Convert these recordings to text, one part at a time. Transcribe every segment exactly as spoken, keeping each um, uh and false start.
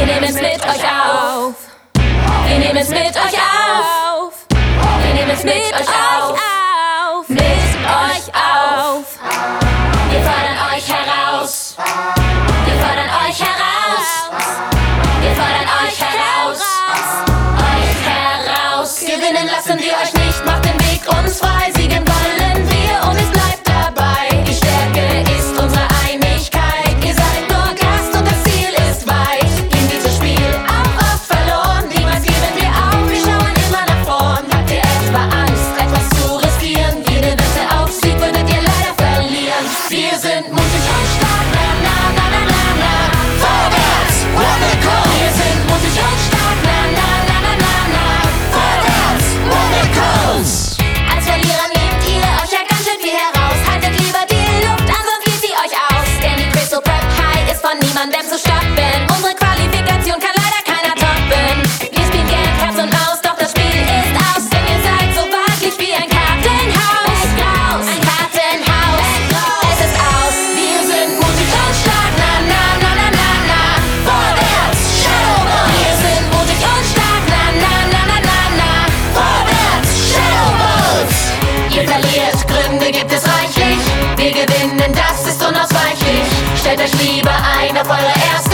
nehmen es mit euch auf. Wir nehmen es mit euch auf. Wir nehmen es mit euch auf. Mit euch auf. Wir fordern euch heraus. Wir fordern euch heraus. Wir fordern euch heraus. Euch heraus. Gewinnen lassen wir euch nicht, macht den Weg uns frei. Siegen wollen wir und es bleibt dabei. Die Stärke ist unsere Einigkeit. Ihr seid nur Gast und das Ziel ist weit. In diesem Spiel auch oft verloren. Niemals geben wir auf, wir schauen immer nach vorn. Habt ihr etwa Angst, etwas zu riskieren? Jede Wette auf Sieg würdet ihr leider verlieren. Wir sind mutig und stark, na na na na na na. Vorwärts, Wondercool. Wir sind mutig und stark, na na na na na na. Vorwärts, Wondercools. Als Verlierer nehmt ihr euch ja ganz schön viel heraus. Haltet lieber die Luft an, sonst geht sie euch aus. Denn die Crystal Prep High ist von niemandem zu stoppen. Unsere Qualifikation kann leider keiner toppen. Wir spielen Geld, Herz und Maus, doch das Spiel ist aus. Denn ihr seid so waglich wie ein Kartenhaus. Ein Kartenhaus. Es ist aus. Wir sind mutig und stark. Na na na na na na. Vorwärts, Shadowbolt. Wir sind mutig und stark. Na na na na na na. Vorwärts, Shadowbolt. Ihr verliert, Gründe gibt es reichlich. Wir gewinnen, das ist unausweichlich. Stellt euch lieber ein auf eure erste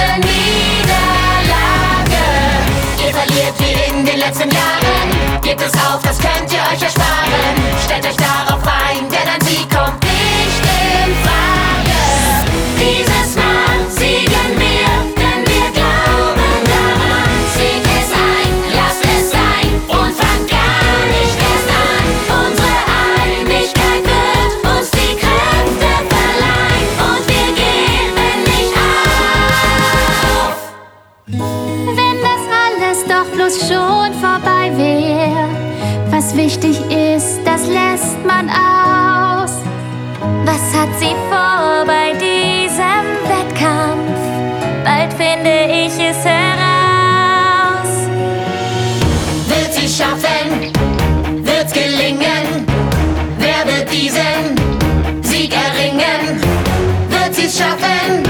Niederlage. Ihr verliert wie in den letzten Jahren. Gebt es auf, das könnt ihr euch ersparen. Stellt euch darauf ein, denn ein Sieg kommt nicht in Frage. Dieses Mal siegen wir, denn wir glauben daran. Seht es ein, lasst es sein und fangt gar nicht erst an. Unsere Einigkeit wird uns die Kräfte verleihen und wir geben nicht auf. Wenn das alles doch bloß schon vorbei wäre, was wichtig ist, das lässt man aus. Was hat sie vor bei diesem Wettkampf? Bald finde ich es heraus. Wird sie schaffen? Wird's gelingen? Wer wird diesen Sieg erringen? Wird sie's schaffen?